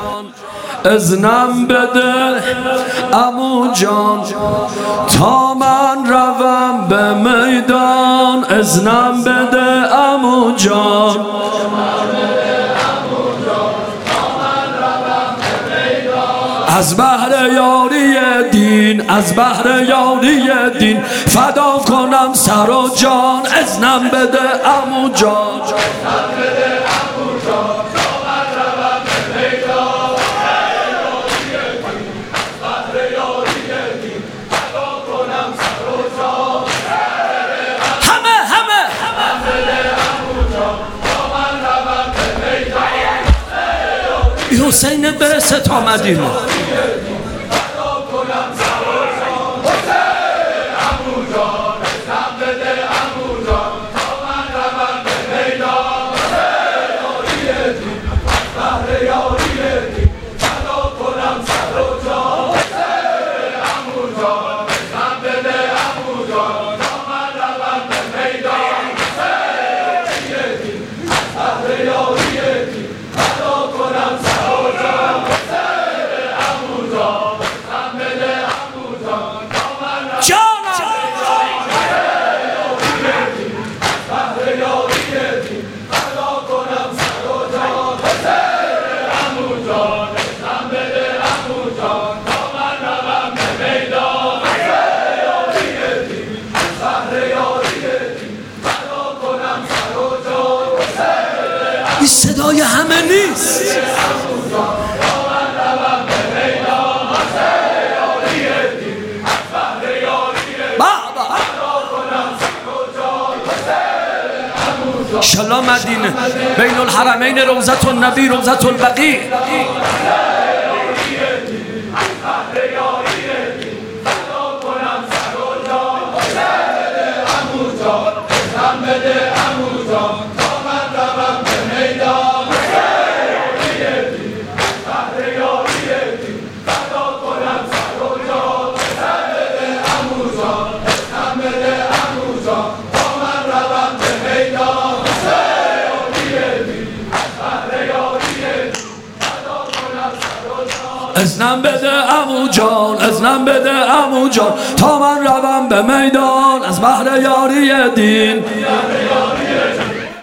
اذنم بده عمو جان تا من روم به میدان. اذنم بده عمو جان از بهر یاری دین، از بهر یاری دین فدا کنم سر و جان. اذنم بده عمو جان حسین برسه تا مدینه. این صدای همه نیست. انشالله مدینه بین الحرمین روضة النبی روضة البقیع. اذنم بده عمو جان، اذنم بده عمو جان تا من روم به میدان از بهر یاری دین.